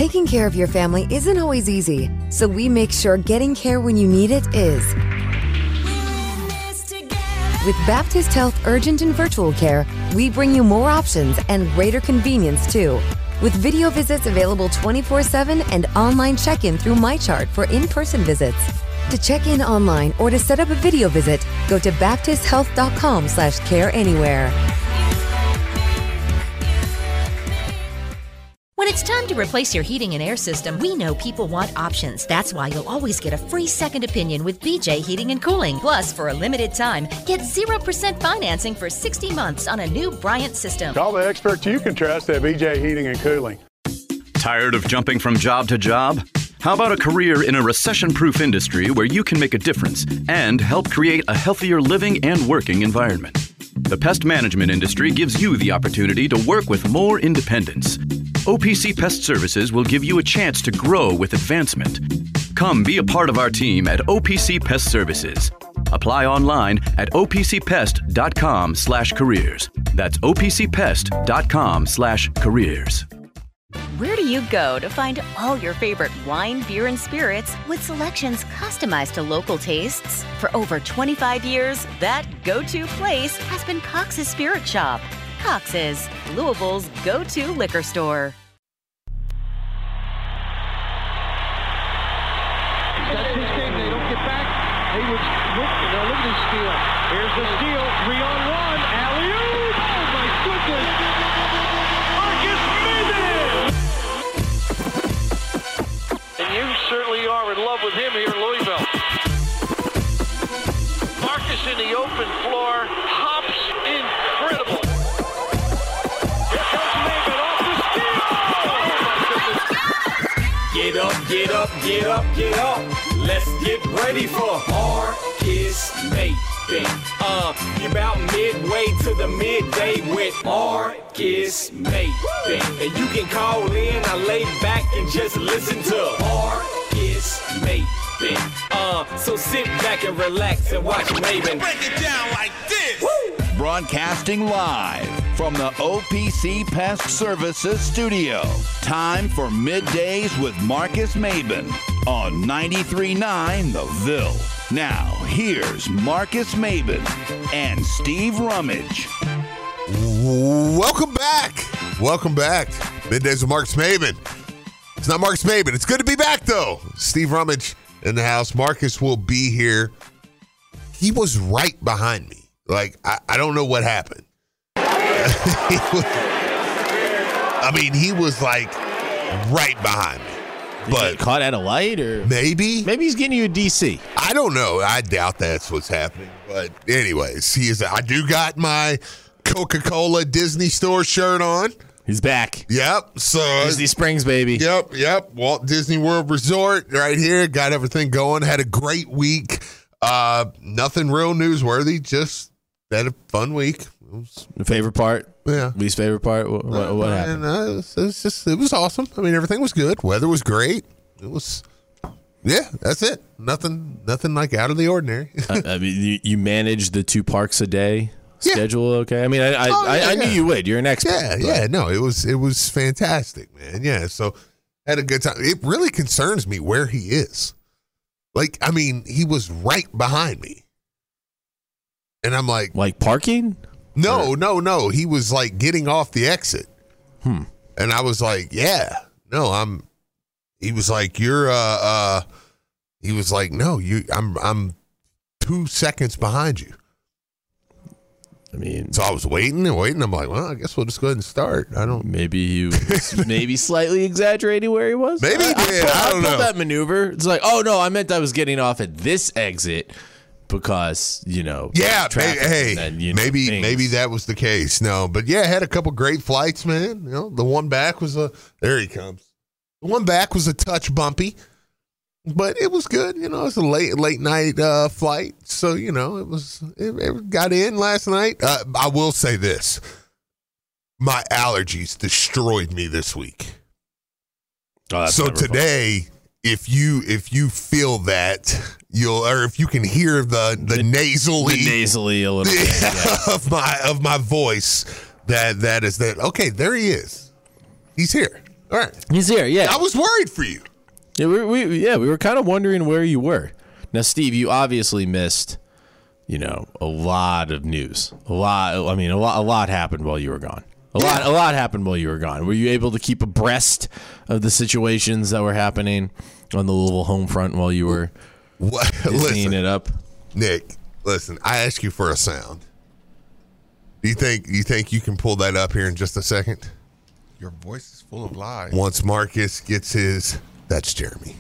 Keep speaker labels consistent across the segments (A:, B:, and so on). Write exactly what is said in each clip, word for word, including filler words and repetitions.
A: Taking care of your family isn't always easy, so we make sure getting care when you need it is. With Baptist Health Urgent and Virtual Care, we bring you more options and greater convenience, too. With video visits available twenty-four seven and online check-in through MyChart for in-person visits. To check in online or to set up a video visit, go to baptist health dot com slash care anywhere.
B: When it's time to replace your heating and air system, we know people want options. That's why you'll always get a free second opinion with B J Heating and Cooling. Plus, for a limited time, get zero percent financing for sixty months on a new Bryant system.
C: Call the experts you can trust at B J Heating and Cooling.
D: Tired of jumping from job to job? How about a career in a recession-proof industry where you can make a difference and help create a healthier living and working environment? The pest management industry gives you the opportunity to work with more independence. O P C Pest Services will give you a chance to grow with advancement. Come be a part of our team at O P C Pest Services. Apply online at o p c pest dot com slash careers. That's o p c pest dot com slash careers.
B: Where do you go to find all your favorite wine, beer, and spirits with selections customized to local tastes? For over twenty-five years, that go-to place has been Cox's Spirit Shop. Cox's, Louisville's go-to liquor store.
E: That's his game. They don't get back. He was look, now look at his steal. Here's the steal. Three on one. Alley-oop. Oh my goodness. Marcus Maven. And you certainly are in love with him here in Louisville. Marcus in the open floor. Hops incredible.
F: Get up, get up, get up, get up. Let's get ready for Marcus Maven. Uh, you're about midway to the midday with Marcus Maven. And you can call in, I lay back and just listen to Marcus Maven. Uh, so sit back and relax and watch Maven. Break it down like this. Woo!
G: Broadcasting live from the O P C Pest Services studio. Time for Middays with Marcus Maven on ninety-three point nine The Ville. Now, here's Marcus Maven and Steve Rummage.
H: Welcome back. Welcome back. Middays with Marcus Maven. It's not Marcus Maven. It's good to be back, though. Steve Rummage in the house. Marcus will be here. He was right behind me. Like, I, I don't know what happened. I mean, he was like right behind me.
I: Did but caught at a light, or
H: maybe
I: maybe he's getting you a D C.
H: I don't know. I doubt that's what's happening. But anyways, he is. I do got my Coca-Cola Disney Store shirt on.
I: He's back.
H: Yep. So
I: Disney Springs, baby.
H: Yep. Yep. Walt Disney World Resort right here. Got everything going. Had a great week. Uh, nothing real newsworthy. Just had a fun week.
I: The favorite part?
H: Yeah.
I: Least favorite part? What, what, what happened?
H: And, uh, it, was, it was just, it was awesome. I mean, everything was good. Weather was great. It was, yeah, that's it. Nothing, nothing like out of the ordinary.
I: I, I mean, you, you manage the two parks a day
H: yeah.
I: schedule, okay? I mean, I, I,
H: oh, yeah,
I: I, I
H: yeah.
I: knew you would. You're an expert.
H: Yeah,
I: but.
H: yeah. No, it was, it was fantastic, man. Yeah. So had a good time. It really concerns me where he is. Like, I mean, he was right behind me. And I'm like,
I: like parking?
H: No, or? no, no. He was like getting off the exit.
I: Hmm.
H: And I was like, yeah, no, I'm, he was like, you're, uh, uh, he was like, no, you, I'm, I'm two seconds behind you.
I: I mean,
H: so I was waiting and waiting. I'm like, well, I guess we'll just go ahead and start. I don't.
I: Maybe he was maybe slightly exaggerating where he was.
H: Maybe he did. I, I, I don't know
I: that maneuver. It's like, oh no, I meant I was getting off at this exit. Because, you know,
H: yeah, maybe, hey,
I: then, you know,
H: maybe
I: things.
H: maybe that was the case. No, but yeah, I had a couple great flights, man. You know, the one back was a there he comes. The one back was a touch bumpy, but it was good. You know, it was a late late night uh, flight, so you know it was. It, it got in last night. Uh, I will say this: my allergies destroyed me this week.
I: Oh, that's
H: so today. Fun. If you if you feel that you'll or if you can hear the the, the nasally
I: the nasally a little bit yeah.
H: of my of my voice that that is that okay there he is he's here All right.
I: He's here, yeah.
H: I was worried for you.
I: Yeah, we, we, yeah, we were kind of wondering where you were. Now, Steve, you obviously missed, you know, a lot of news. A lot. I mean, a lot. A lot happened while you were gone. A yeah. lot. A lot happened while you were gone. Were you able to keep abreast of the situations that were happening on the Louisville home front while you were what? Disneying it up?
H: Nick, listen. I asked you for a sound. Do you think you think you can pull that up here in just a second?
J: Your voice is full of lies.
H: Once Marcus gets his, that's Jeremy.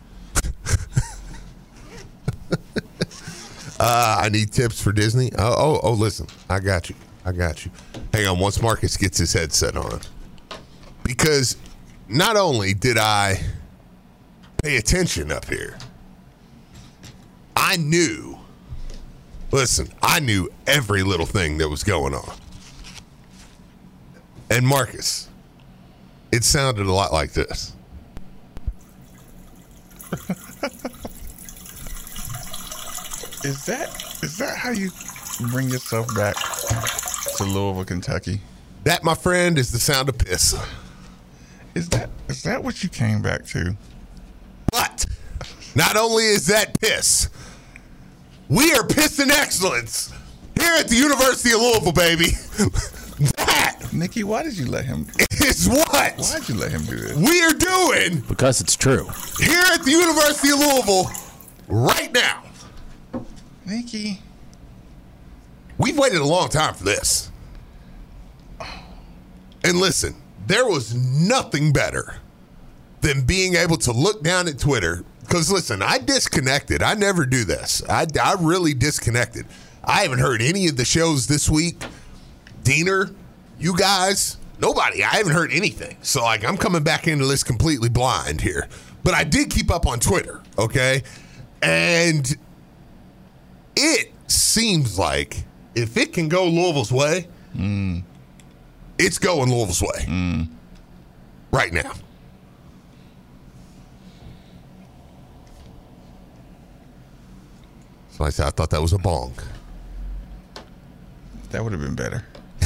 H: uh, I need tips for Disney. Oh, oh, oh, listen, I got you. I got you. Hang on, once Marcus gets his headset on. Because not only did I pay attention up here, I knew, listen, I knew every little thing that was going on. And Marcus, it sounded a lot like this.
J: Is that is that how you bring yourself back to Louisville, Kentucky?
H: That, my friend, is the sound of piss.
J: Is that is that what you came back to?
H: But not only is that piss, we are pissing excellence here at the University of Louisville, baby. That,
J: Nikki, why did you let him?
H: Is what?
J: Why did you let him do this?
H: We are doing
I: because it's true
H: here at the University of Louisville right now.
J: Nikki,
H: we've waited a long time for this. And listen, there was nothing better than being able to look down at Twitter. Because listen, I disconnected. I never do this. I, I really disconnected. I haven't heard any of the shows this week. Diener, you guys, nobody. I haven't heard anything. So, like, I'm coming back into this completely blind here. But I did keep up on Twitter, okay? And it seems like if it can go Louisville's way,
J: mm.
H: it's going Louisville's way
J: mm.
H: right now. So I said, I thought that was a bong.
J: That would have been better.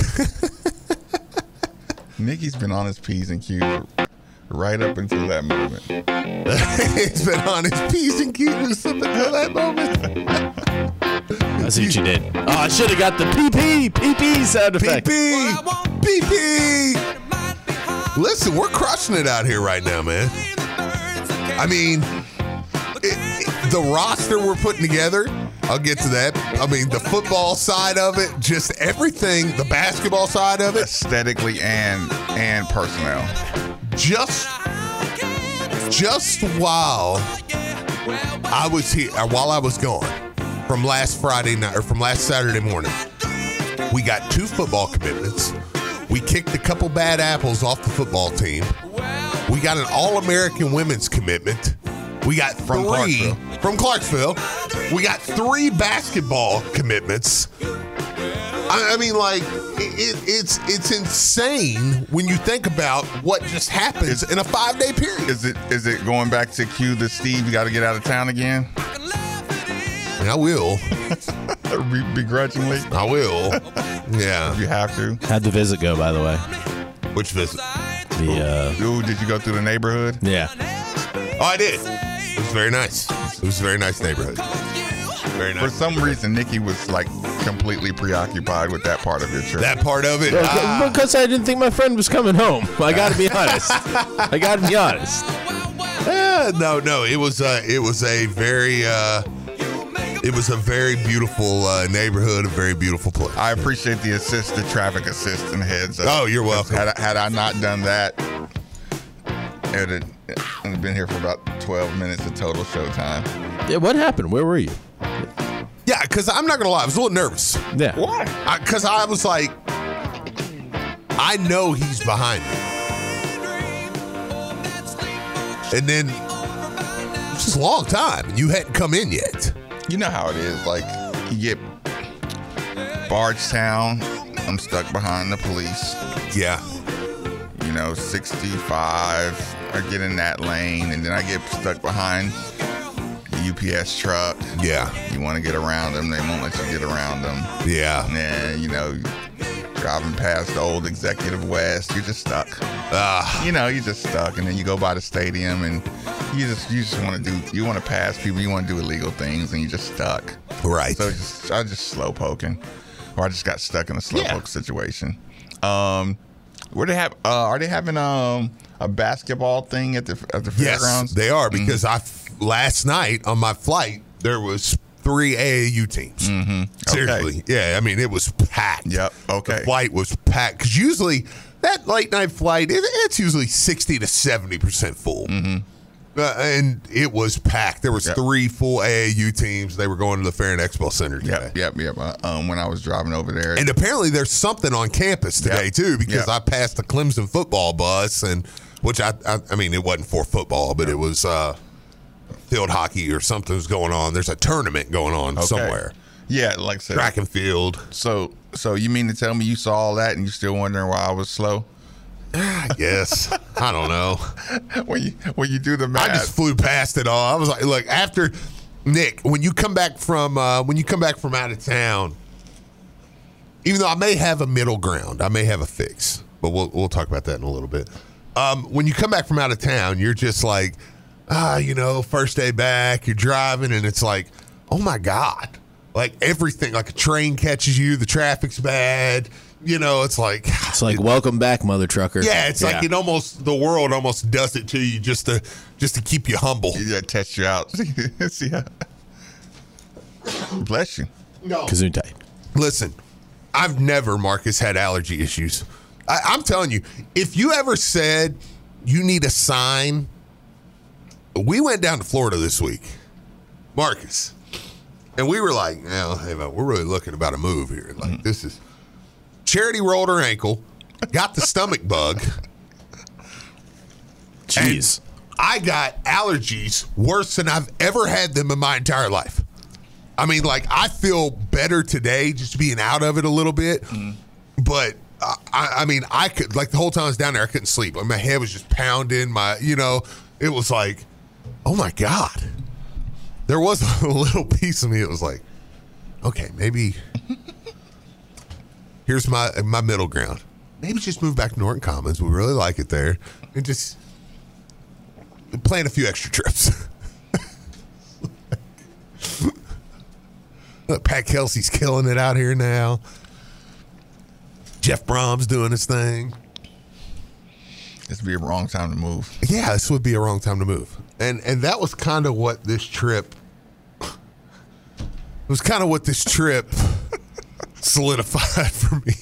J: Nikki's been on his P's and Q's right up until that moment.
H: He's been on his P's and Q's up until that moment.
I: I see what you did. Oh, I should have got the P P, P P sound effect.
H: P P, P P. Listen, we're crushing it out here right now, man. I mean, it, it, the roster we're putting together, I'll get to that. I mean, the football side of it, just everything, the basketball side of it.
J: Aesthetically and and personnel.
H: Just, just while I was here, while I was gone, from last Friday night, or from last Saturday morning, we got two football commitments. We kicked a couple bad apples off the football team. We got an All-American women's commitment. We got three
J: from Clarksville.
H: From Clarksville. We got three basketball commitments. I, I mean, like, it, it's it's insane when you think about what just happens is, in a five-day period.
J: Is it is it going back to cue the Steve, you got to get out of town again?
H: And I will.
J: Begrudgingly?
H: I will. Yeah.
J: If you have to.
I: How'd the visit go, by the way?
H: Which visit?
I: The, uh...
J: Ooh, did you go through the neighborhood?
I: Yeah.
H: Oh, I did. It was very nice. It was a very nice neighborhood. Very nice.
J: For some reason, Nikki was like completely preoccupied with that part of your trip.
H: That part of it?
I: Well,
H: ah.
I: Because I didn't think my friend was coming home. I got to be honest. I got to be honest.
H: Uh, no, no. It was, uh, it was a very... Uh, It was a very beautiful uh, neighborhood, a very beautiful place.
J: I appreciate the assist, the traffic assist and heads up.
H: Oh, you're welcome.
J: Had I, had I not done that, it would have been here for about twelve minutes of total showtime.
I: Yeah, what happened? Where were you?
H: Yeah, because I'm not going to lie, I was a little nervous.
I: Yeah.
J: Why?
H: Because I, I was like, I know he's behind me. And then, it's just a long time, and you hadn't come in yet.
J: You know how it is. Like, you get Bardstown, I'm stuck behind the police.
H: Yeah.
J: You know, sixty-five, I get in that lane, and then I get stuck behind the U P S truck.
H: Yeah.
J: You want to get around them, they won't let you get around them.
H: Yeah.
J: And then, you know, driving past the old Executive West. You're just stuck. Uh, you know, you're just stuck. And then you go by the stadium and you just you just want to do, you want to pass people. You want to do illegal things and you're just stuck.
H: Right.
J: So just, I just slow poking. Or I just got stuck in a slow
H: Yeah.
J: poke situation. Um, where they have, uh, are they having um, a basketball thing at the at the
H: Yes,
J: fairgrounds?
H: they are, because I last night on my flight there was three A A U teams.
J: Mm-hmm.
H: Seriously,
J: Okay.
H: yeah. I mean, it was packed.
J: Yep. Okay.
H: The flight was packed because usually that late night flight it, it's usually sixty to seventy percent full.
J: Mm-hmm.
H: Uh, and it was packed. There was
J: Yep.
H: three full A A U teams. They were going to the Fair and Expo Center today.
J: Yep, yep, yep. Uh, um, when I was driving over there.
H: And apparently there's something on campus today,
J: Yep.
H: too, because
J: Yep.
H: I passed the Clemson football bus, and which I, I, I mean, it wasn't for football, but it was uh, field hockey or something was going on. There's a tournament going on
J: Okay.
H: somewhere.
J: Yeah, like I said.
H: Track and field.
J: So, so you mean to tell me you saw all that and you're still wondering why I was slow?
H: I guess. I don't know.
J: when you when you do the math,
H: I just flew past it all. I was like, look, after Nick, when you come back from uh, when you come back from out of town, even though I may have a middle ground, I may have a fix, but we'll we'll talk about that in a little bit. Um, when you come back from out of town, you're just like, ah, you know, first day back, you're driving, and it's like, oh my God, like everything, like a train catches you, the traffic's bad. You know, it's like
I: It's like, welcome back, mother trucker.
H: yeah, it's like it almost the world almost does it to you just to just to keep you humble.
J: Yeah, test you out. See how? Bless you.
H: No.
I: Gesundheit.
H: Listen, I've never, Marcus, had allergy issues. I, I'm telling you, if you ever said you need a sign, we went down to Florida this week, Marcus, and we were like, "Well, hey, man, we're really looking about a move here. Like, mm-hmm. this is." Charity rolled her ankle, got the stomach bug.
I: Jeez.
H: I got allergies worse than I've ever had them in my entire life. I mean, like, I feel better today just being out of it a little bit. Mm. But, uh, I, I mean, I could, like, the whole time I was down there, I couldn't sleep. Like, my head was just pounding. My, you know, it was like, oh, my God. There was a little piece of me that was like, okay, maybe here's my my middle ground. Maybe just move back to Norton Commons. We really like it there. And just plan a few extra trips. Look, Pat Kelsey's killing it out here now. Jeff Brom's doing his thing.
J: This would be a wrong time to move.
H: Yeah, this would be a wrong time to move. And and that was kind of what this trip it was kind of what this trip solidified for me.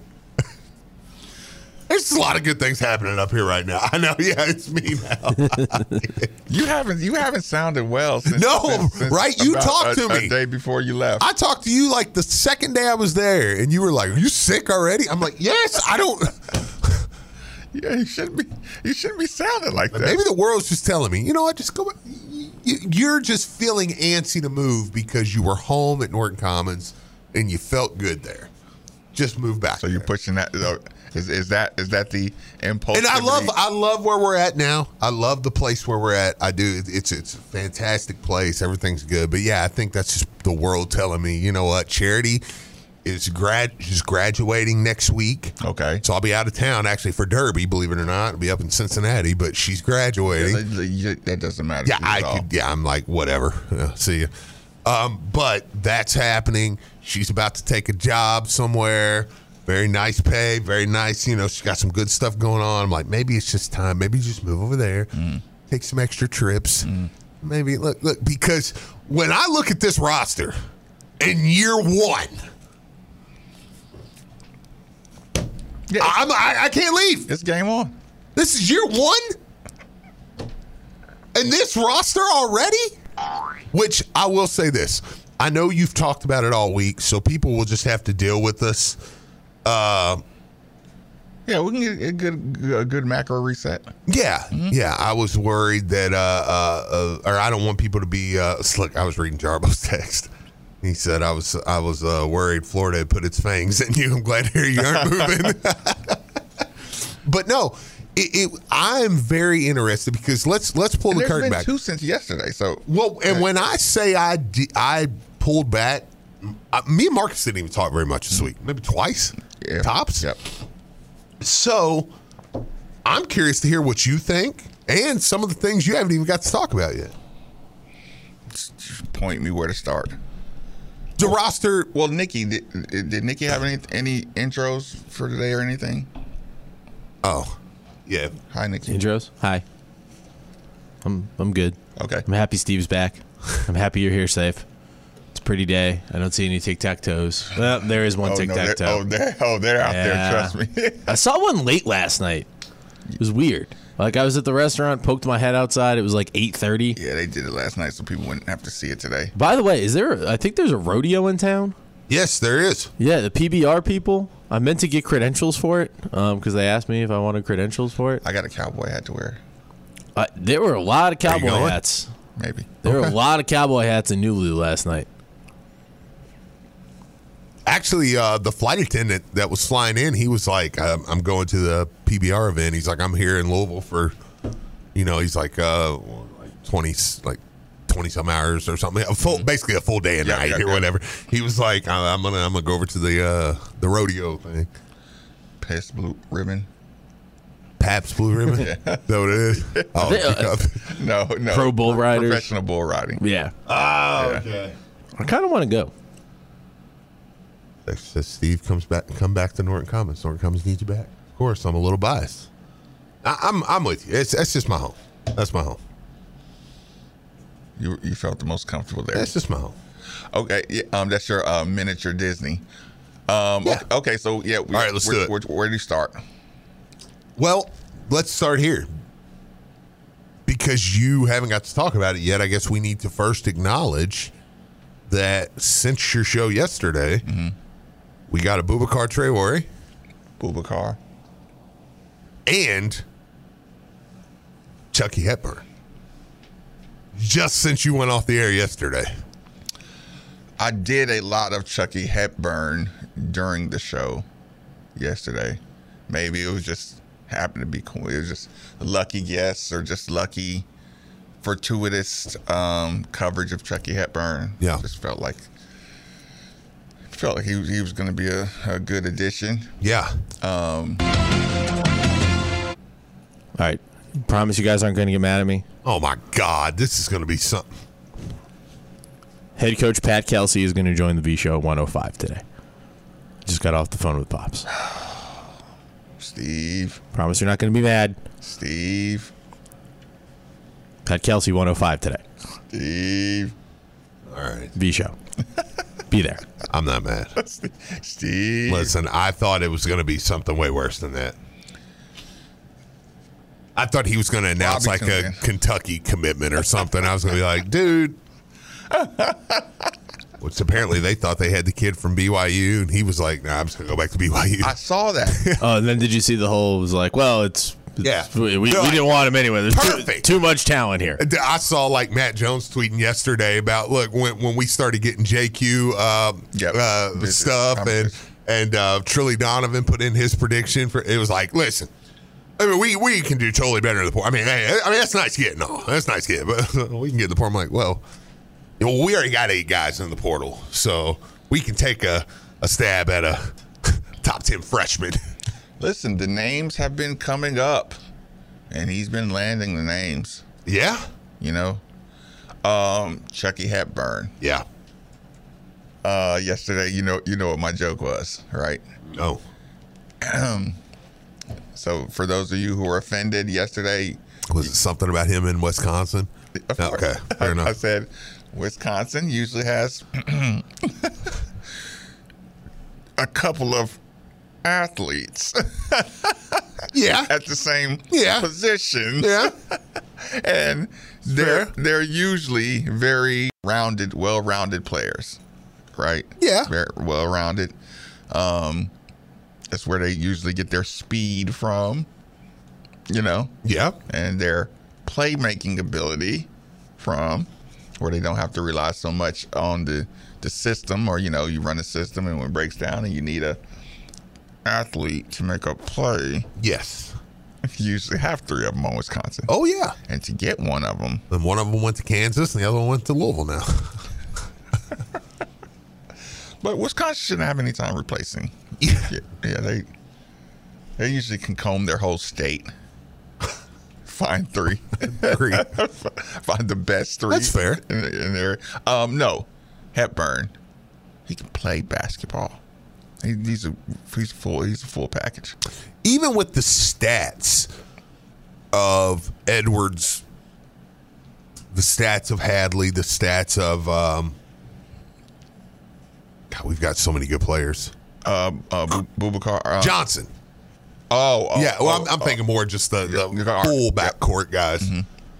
H: There's a lot of good things happening up here right now. I know, yeah, it's me now.
J: you haven't you haven't sounded well since
H: No,
J: since, since
H: right? You talked
J: a,
H: to me
J: a day before you left.
H: I talked to you like the second day I was there, and you were like, "Are you sick already?" I'm like, "Yes, I don't."
J: Yeah, you shouldn't be. You shouldn't be sounding like that.
H: Maybe the world's just telling me, you know what? Just go. You're just feeling antsy to move because you were home at Norton Commons and you felt good there. Just move back.
J: So you're
H: there.
J: pushing that. Is is that is that the impulse?
H: And I love I love where we're at now. I love the place where we're at. I do. It's it's a fantastic place. Everything's good. But yeah, I think that's just the world telling me, you know what? Charity is grad she's graduating next week.
J: Okay.
H: So I'll be out of town actually for Derby, believe it or not. I'll be up in Cincinnati, but she's graduating.
J: Yeah, that doesn't matter.
H: Yeah, I could. Yeah, I'm like whatever. Yeah, see you. Um, but that's happening. She's about to take a job somewhere. Very nice pay. Very nice. You know, she's got some good stuff going on. I'm like, maybe it's just time. Maybe just move over there, mm. take some extra trips. Mm. Maybe look, look. Because when I look at this roster in year one. Yeah, I'm, I, I can't leave.
J: It's game on.
H: This is year one? And this roster already? Which I will say this. I know you've talked about it all week, so people will just have to deal with us. Uh,
J: yeah, we can get a good a good macro reset.
H: Yeah, mm-hmm. yeah. I was worried that, uh, uh, uh, or I don't want people to be, uh, look, I was reading Jarbo's text. He said, I was I was uh, worried Florida had put its fangs in you. I'm glad to hear you aren't moving. But no, it, it, I'm very interested because let's let's pull
J: and
H: the curtain
J: been
H: back.
J: Two since yesterday. So
H: well, and when I say I, I pulled back, I, me and Marcus didn't even talk very much this week. Maybe twice.
J: Yeah.
H: Tops?
J: Yep.
H: So I'm curious to hear what you think and some of the things you haven't even got to talk about yet.
J: Just point me where to start.
H: The roster.
J: Well, Nikki, did, did Nikki have any any intros for today or anything?
H: Oh, yeah.
J: Hi, Nikki.
I: Intros? Hi. I'm I'm good.
J: Okay.
I: I'm happy Steve's back. I'm happy you're here safe. It's a pretty day. I don't see any tic-tac-toes. Well, there is one
J: Oh, no,
I: tic-tac-toe.
J: they're, oh, they're, oh, they're out
I: Yeah.
J: there. Trust me.
I: I saw one late last night. It was weird. Like, I was at the restaurant, poked my head outside. It was like eight thirty.
J: Yeah, they did it last night so people wouldn't have to see it today.
I: By the way, is there? A, I think there's a rodeo in town.
H: Yes, there is.
I: Yeah, the P B R people. I meant to get credentials for it because they asked me if I wanted credentials for it.
J: I got a cowboy hat to wear.
I: Uh, there were a lot of
H: Are you
I: cowboy
H: going?
I: hats.
J: Maybe.
I: There were
H: Okay.
I: a lot of cowboy hats in Nulu last night.
H: Actually, uh, the flight attendant that was flying in, he was like, um, I'm going to the P B R event. He's like, I'm here in Louisville for, you know, he's like, uh, like twenty, like twenty some hours or something. A full, basically a full day and
J: Yeah,
H: night
J: yeah,
H: or
J: yeah.
H: whatever. He was like, I- I'm gonna, I'm gonna go over to the uh, the rodeo thing.
J: Pass blue ribbon.
H: Pabst Blue Ribbon. Is that what it is? Oh,
I: They, uh,
H: because-
J: No, no.
I: Pro bull riders.
J: Professional bull riding.
I: Yeah,
H: oh,
J: Yeah.
H: okay.
I: I kind of want to go.
H: Says Steve comes back, come back to Norton Commons. Norton Commons needs you back. Of course, I'm a little biased. I, I'm, I'm with you. It's, that's just my home. That's my home.
J: You you felt the most comfortable there.
H: That's just my home.
J: Okay, yeah, um, that's your uh, miniature Disney. Um,
H: Yeah.
J: okay, okay, so yeah, we,
H: All right, let's
J: where,
H: do it.
J: Where, where do you start?
H: Well, let's start here. Because you haven't got to talk about it yet, I guess we need to first acknowledge that since your show yesterday,
J: Mm-hmm.
H: we got a Boubacar Traoré
J: Boubacar.
H: and Chucky Hepburn. Just since you went off the air yesterday.
J: I did a lot of Chucky Hepburn during the show yesterday. Maybe it was just happened to be cool. It was just a lucky guess or just lucky fortuitous um, coverage of Chucky Hepburn.
H: Yeah.
J: Just felt like felt like he was, he was going to be a, a good addition.
H: Yeah.
J: Um,
I: All right, promise you guys aren't going to get mad at me.
H: Oh, my God. This is going to be something.
I: Head coach Pat Kelsey is going to join the V Show at one oh five today. Just got off the phone with Pops.
J: Steve.
I: Promise you're not going to be mad.
J: Steve.
I: Pat Kelsey, one oh five today.
J: Steve.
H: All right.
I: V Show. Be there.
H: I'm not mad.
J: Steve.
H: Listen, I thought it was going to be something way worse than that. I thought he was going to announce
J: Bobby
H: like a
J: comes in.
H: Kentucky commitment or something. I was going to be like, dude. Which apparently they thought they had the kid from B Y U, and he was like, nah, I'm just going to go back to B Y U.
J: I saw that.
I: Oh, and then did you see the whole? It was like, well, it's, it's
H: Yeah.
I: We, we,
H: They're like,
I: didn't want him anyway. There's too,
H: perfect.
I: too much talent here.
H: I saw like Matt Jones tweeting yesterday about look when when we started getting J Q uh,
J: Yep.
H: uh,
J: This is
H: stuff and
J: competition.
H: and uh, Trilly Donovan put in his prediction for it was like listen, I mean we we can do totally better in the portal. I mean hey, I mean that's nice getting all that's nice getting, but we can get in the portal. I'm like well, you know, we already got eight guys in the portal, so we can take a, a stab at a top ten freshman.
J: Listen, the names have been coming up, and he's been landing the names.
H: Yeah,
J: You know, um, Chucky Hepburn.
H: yeah.
J: Uh, yesterday, you know, you know what my joke was, right?
H: No.
J: So, for those of you who were offended yesterday,
H: Was it something about him in Wisconsin?
J: of course,
H: Okay, fair
J: I,
H: enough.
J: I said Wisconsin usually has a couple of athletes
H: Yeah.
J: at the same
H: Yeah.
J: position.
H: Yeah.
J: And they're
H: Fair.
J: they're usually very rounded, well-rounded players, right?
H: Yeah.
J: Very well-rounded. Um, that's where they usually get their speed from, you know,
H: Yeah.
J: and their playmaking ability from, where they don't have to rely so much on the the system, or you know, you run a system and when it breaks down, and you need a athlete to make a play.
H: Yes.
J: You usually have three of them on Wisconsin.
H: Oh, yeah.
J: And to get one of them,
H: And one of them went to Kansas, and the other one went to Louisville now.
J: but Wisconsin shouldn't have any time replacing Yeah, yeah they they usually can comb their whole state. Find three.
H: Three.
J: Find the best three.
H: That's fair.
J: In, in there. Um, no, Hepburn. He can play basketball. He, he's a he's full he's a full package.
H: Even with the stats of Edwards, the stats of Hadley, the stats of um, God, we've got so many good players.
J: Uh, uh, Boubacar uh,
H: Johnson.
J: Oh, oh
H: yeah. Well,
J: oh,
H: I'm, I'm
J: oh,
H: thinking more just the, the
J: yeah,
H: full
J: yeah.
H: backcourt guys.
J: Mm-hmm.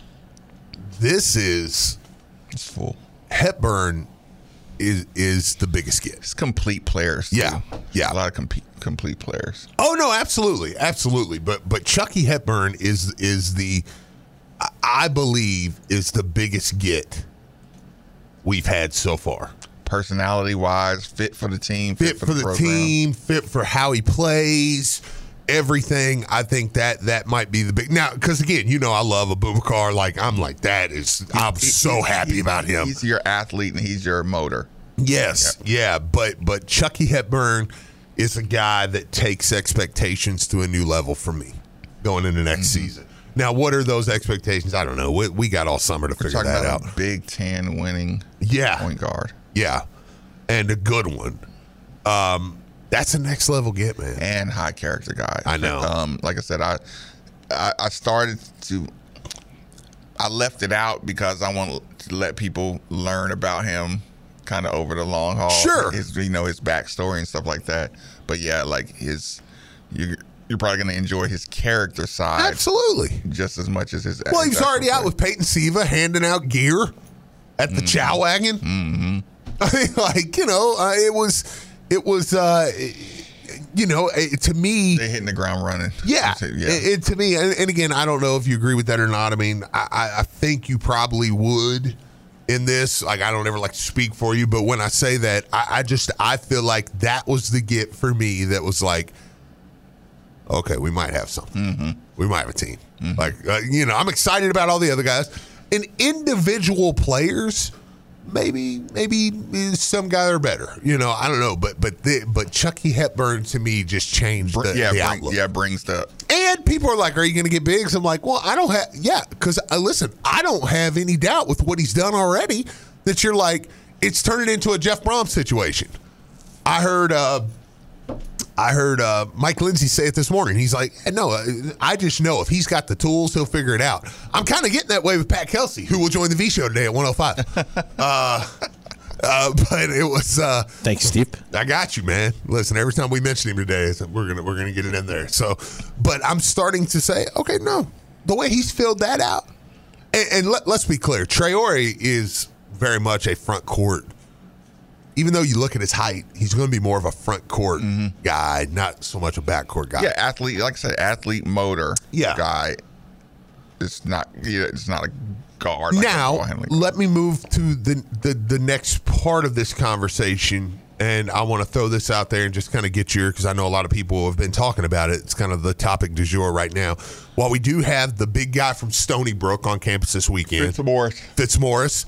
H: This is
J: it's full.
H: Hepburn is is the biggest get.
J: It's complete players. Too.
H: Yeah, yeah.
J: A lot of complete complete players.
H: Oh no, absolutely, absolutely. But but Chucky Hepburn is is the I believe is the biggest get we've had so far.
J: Personality wise, fit for the team,
H: fit,
J: fit for,
H: for
J: the,
H: the
J: program.
H: team, fit for how he plays. Everything, I think that that might be the big now because again, you know, I love a Boubacar. Like I'm like that is I'm
J: He-
H: so
J: he-
H: happy
J: he-
H: about him.
J: He's your athlete and he's your motor.
H: Yes, yeah, but but Chucky Hepburn is a guy that takes expectations to a new level for me going into next
J: Mm-hmm.
H: season. Now, what are those expectations? I don't know. We, we got all summer to
J: We're
H: figure
J: talking
H: that
J: about
H: out.
J: a Big Ten winning
H: Yeah,
J: point guard.
H: yeah, and a good one. Um, that's a next level get, man.
J: And high character guy.
H: I know.
J: Um, like I said, I, I I started to. I left it out because I want to let people learn about him, kind of over the long haul.
H: Sure.
J: His, you know, his backstory and stuff like that. But yeah, like his, you you're probably going to enjoy his character side
H: Absolutely.
J: just as much as his.
H: Well,
J: his
H: he was already
J: actual
H: out with Peyton Siva handing out gear at the
J: Mm-hmm.
H: Chow Wagon.
J: Mm-hmm.
H: I mean, like you know, uh, it was it was uh, you know it, to me.
J: They hitting the ground running.
H: Yeah,
J: yeah.
H: It, it, to me, and, and again, I don't know if you agree with that or not. I mean, I, I, I think you probably would in this. Like, I don't ever like to speak for you, but when I say that, I, I just I feel like that was the get for me. That was like, okay, we might have something.
J: Mm-hmm.
H: We might have a team. Mm-hmm. Like, uh, you know, I'm excited about all the other guys and individual players. Maybe, maybe some guys are better. You know, I don't know, but but the, but Chucky Hepburn to me just changed the,
J: yeah,
H: the
J: bring,
H: outlook.
J: yeah, brings the.
H: And people are like, "Are you going to get bigs?" I'm like, "Well, I don't have, yeah, because uh, listen, I don't have any doubt with what he's done already. That you're like, it's turning into a Jeff Brom situation." I heard, uh, I heard uh, Mike Lindsay say it this morning. He's like, "No, uh, I just know if he's got the tools, he'll figure it out." I'm kind of getting that way with Pat Kelsey, who will join the V Show today at one oh five. uh, uh, but it was. Uh,
I: Thanks, Steve.
H: I got you, man. Listen, every time we mention him today, it's like, we're gonna we're gonna get it in there. So, but I'm starting to say, okay, no, the way he's filled that out, and, and let, let's be clear, Traore is very much a front court. Even though you look at his height, he's going to be more of a front court mm-hmm. guy, not so much a back court guy.
J: Yeah, athlete, like I said, athlete motor
H: yeah.
J: guy. It's not. Yeah, it's not a guard. Like
H: now,
J: a
H: let me move to the, the the next part of this conversation, and I want to throw this out there and just kind of get your, because I know a lot of people have been talking about it. It's kind of the topic du jour right now. While we do have the big guy from Stony Brook on campus this weekend,
J: Fitzmaurice.
H: Fitzmaurice,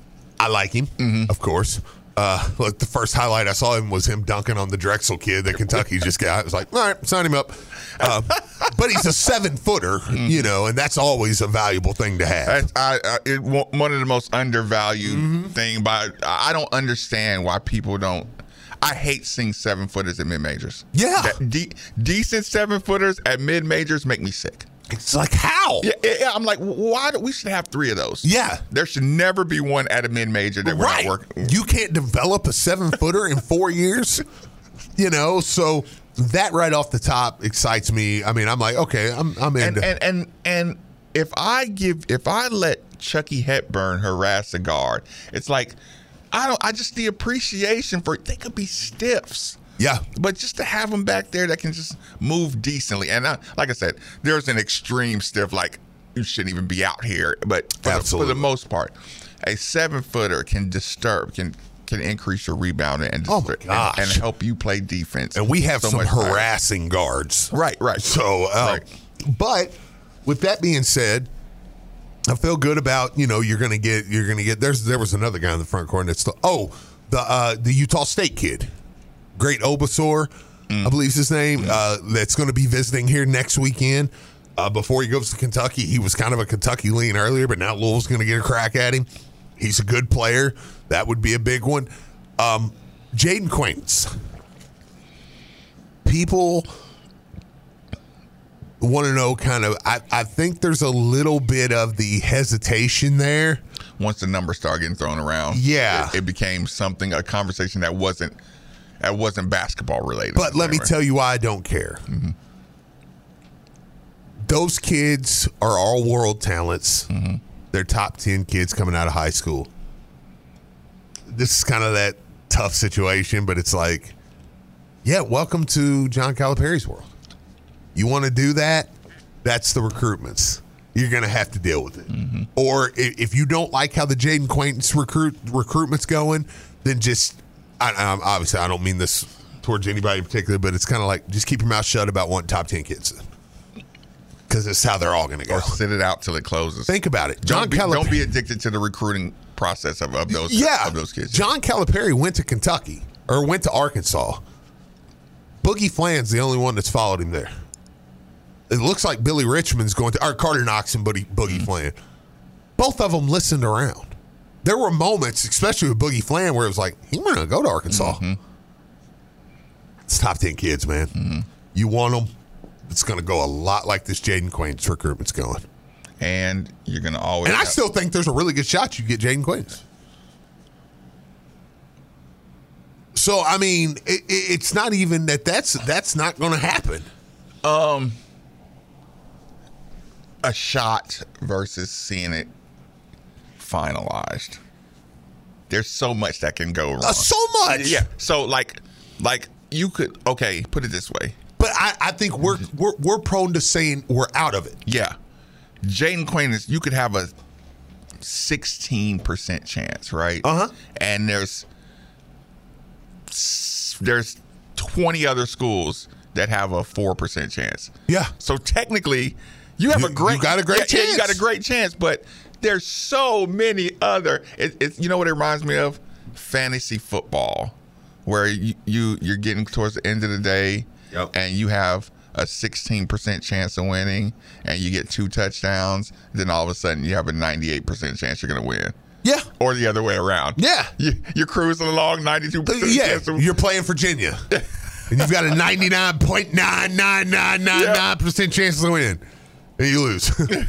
H: I like him, mm-hmm. of course. Uh, look, the first highlight I saw him was him dunking on the Drexel kid that Kentucky just got. I was like, all right, sign him up. Uh, but he's a seven footer, mm-hmm. you know, and that's always a valuable thing to have.
J: I, I, it, one of the most undervalued mm-hmm. thing, but I don't understand why people don't. I hate seeing seven footers at mid majors.
H: Yeah,
J: that de- decent seven footers at mid majors make me sick.
H: It's like, how?
J: Yeah, yeah, I'm like, why do we should have three of those?
H: Yeah.
J: There should never be one at a mid-major that we're
H: right.
J: not working.
H: You can't develop a seven-footer in four years, you know? So that right off the top excites me. I mean, I'm like, okay, I'm I'm in.
J: And, and, and, and if I give, if I let Chucky Hepburn harass a guard, it's like, I don't, I just, the appreciation for, they could be stiffs.
H: Yeah.
J: But just to have them back there that can just move decently. And I, like I said, there's an extreme stiff, like you shouldn't even be out here. But for, the, for the most part, a seven footer can disturb, can can increase your rebounding and,
H: oh my gosh.
J: and, and help you play defense.
H: And we have
J: so
H: some harassing better. guards.
J: Right, right.
H: So, uh, right. But with that being said, I feel good about, you know, you're going to get, you're going to get, there's, there was another guy in the front court that's still, oh, the, uh, the Utah State kid. Great Obasor. mm. I believe is his name, mm. uh, that's going to be visiting here next weekend. Uh, before he goes to Kentucky, he was kind of a Kentucky lean earlier, but now Louisville's going to get a crack at him. He's a good player. That would be a big one. Um, Jaden Quaintance. People want to know kind of, I, I think there's a little bit of the hesitation there.
J: Once the numbers started getting thrown around,
H: yeah,
J: it, it became something, a conversation that wasn't that wasn't basketball related.
H: But let me tell you why I don't care.
J: Mm-hmm.
H: Those kids are all world talents.
J: Mm-hmm.
H: They're top ten kids coming out of high school. This is kind of that tough situation, but it's like, yeah, welcome to John Calipari's world. You want to do that? That's the recruitments. You're going to have to deal with it.
J: Mm-hmm.
H: Or if you don't like how the Jaden Quaintance recruit recruitment's going, then just, I, I, obviously I don't mean this towards anybody in particular, but it's kind of like just keep your mouth shut about wanting top ten kids. Because it's how they're all going to go.
J: Or sit it out till it closes.
H: Think about it. John
J: don't, be,
H: Calipari,
J: don't be addicted to the recruiting process of, of those
H: yeah,
J: of those kids.
H: John Calipari went to Kentucky or went to Arkansas. Boogie Flan's the only one that's followed him there. It looks like Billy Richmond's going to, or Carter Knox and Boogie, Boogie mm-hmm. Flan. Both of them listened around. There were moments, especially with Boogie Flan, where it was like, he might not go to Arkansas.
J: Mm-hmm.
H: It's top ten kids, man.
J: Mm-hmm.
H: You want them, it's going to go a lot like this Jaden Quaintance recruitment's going.
J: And you're going to always.
H: And
J: have-
H: I still think there's a really good shot you get Jaden Quaintance. So, I mean, it, it's not even that that's, that's not going to happen.
J: Um, a shot versus seeing it finalized. There's so much that can go wrong.
H: Uh, so much.
J: Yeah. So like, like you could, okay, put it this way.
H: But I, I think we're, we're we're prone to saying we're out of it.
J: Yeah. Jaden Quaintance, you could have a sixteen percent chance, right?
H: Uh-huh.
J: And there's there's twenty other schools that have a four percent chance.
H: Yeah.
J: So technically, you have
H: you,
J: a great
H: you got a great
J: yeah,
H: chance.
J: Yeah, you got a great chance, but there's so many other. It, it's you know what it reminds me of? Fantasy football, where you, you you're getting towards the end of the day,
H: yep.
J: and you have a sixteen percent chance of winning, and you get two touchdowns. Then all of a sudden, you have a ninety-eight percent chance you're going to win.
H: Yeah.
J: Or the other way around.
H: Yeah.
J: You, you're cruising along, ninety-two percent
H: Yeah.
J: chance of-
H: You're playing Virginia. And you've got a ninety-nine point nine nine nine nine nine percent chance to win. And you lose.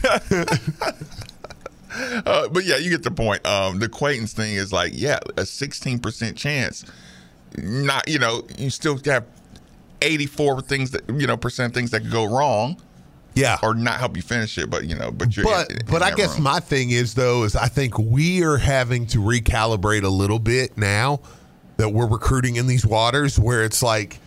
J: uh, but yeah, you get the point. Um, the Quaintance thing is like, yeah, a sixteen percent chance. Not, you know, you still have eighty-four things that, you know, percent things that could go wrong.
H: Yeah.
J: Or not help you finish it, but, you know, but you're
H: But,
J: in, in
H: but I
J: that
H: guess
J: room.
H: my thing is, though, is I think we are having to recalibrate a little bit now that we're recruiting in these waters where it's like,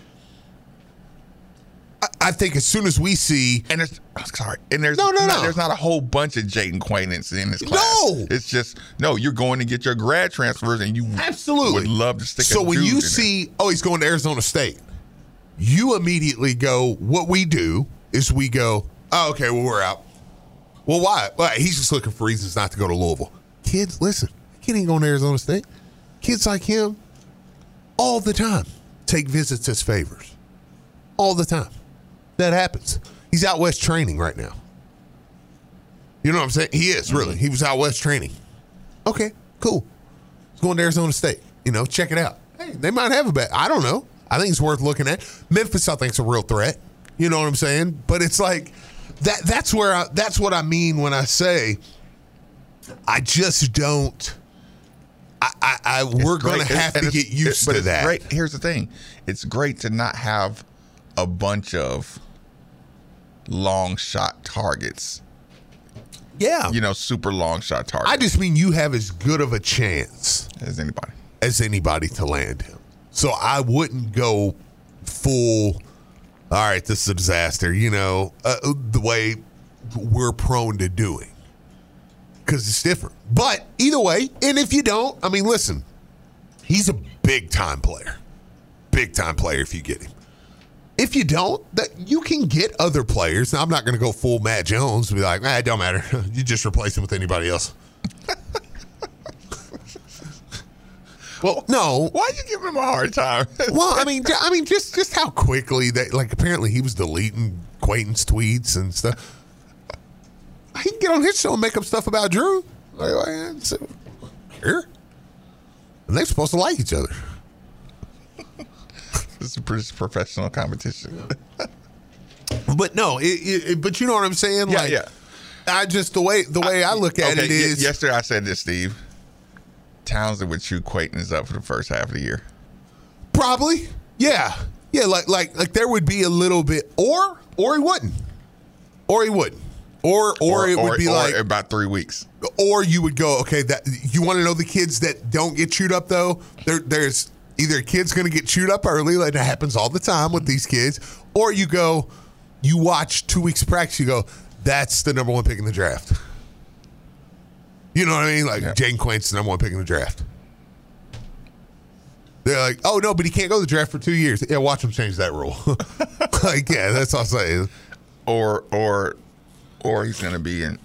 H: I, I think as soon as we see.
J: And there's, oh, sorry, and there's
H: no, no,
J: not,
H: no.
J: there's not a whole bunch of Jaden Quaintance in this class.
H: No.
J: It's just, no, you're going to get your grad transfers and you
H: Absolutely
J: would love to stick
H: So
J: a
H: when
J: dude
H: you
J: in
H: see,
J: there.
H: oh, he's going to Arizona State, you immediately go, what we do is we go, oh, okay, well, we're out. Well, why? Well, he's just looking for reasons not to go to Louisville. Kids, listen, kid ain't going to Arizona State. Kids like him all the time take visits as favors. All the time. That happens. He's out west training right now. You know what I'm saying? He is, really. He was out west training. Okay, cool. He's going to Arizona State. You know, check it out. Hey, they might have a bet. I don't know. I think it's worth looking at. Memphis, I think, is a real threat. You know what I'm saying? But it's like that. That's where I, that's what I mean when I say I just don't. I, I, I we're going to have
J: And
H: to
J: it's-
H: get used
J: but
H: to
J: it's
H: that.
J: Great. Here's the thing: it's great to not have a bunch of long shot targets.
H: Yeah,
J: You know, super long shot targets
H: I just mean you have as good of a chance
J: as anybody.
H: as anybody to land him. So I wouldn't go full. All right, this is a disaster. You know, uh, the way we're prone to doing. Because it's different. But either way, and if you don't, I mean, listen, he's a big-time player. Big-time player if you get him. If you don't, that you can get other players. Now, I'm not going to go full Matt Jones and be like, ah, it don't matter. You just replace him with anybody else. Well, no.
J: Why you giving him a hard time?
H: Well, I mean, I mean, just just how quickly that, like, apparently he was deleting Quayton's tweets and stuff. He can get on his show and make up stuff about Drew. Like, like, so, here, and they're supposed to like each other.
J: It's a pretty professional competition.
H: But no, it, it, but you know what I'm saying?
J: Yeah,
H: like,
J: yeah.
H: I just the way the way I, I look at
J: okay,
H: it is.
J: Y- yesterday I said this, Steve. Townsend would chew Quayton is up for the first half of the year.
H: Probably, yeah, yeah. Like like like there would be a little bit, or or he wouldn't, or he wouldn't, or or, or it would
J: or,
H: be
J: or
H: like
J: about three weeks.
H: Or you would go, okay, that you want to know the kids that don't get chewed up though? There, there's either a kid's going to get chewed up early, like that happens all the time with these kids, or you go, you watch two weeks of practice, you go, that's the number one pick in the draft. You know what I mean? Like yeah. Jaden Quayton's the number one pick in the draft. They're like, oh no, but he can't go to the draft for two years. Yeah, watch him change that rule. Like, yeah, that's all I'm saying.
J: Or, or, or he's going to be in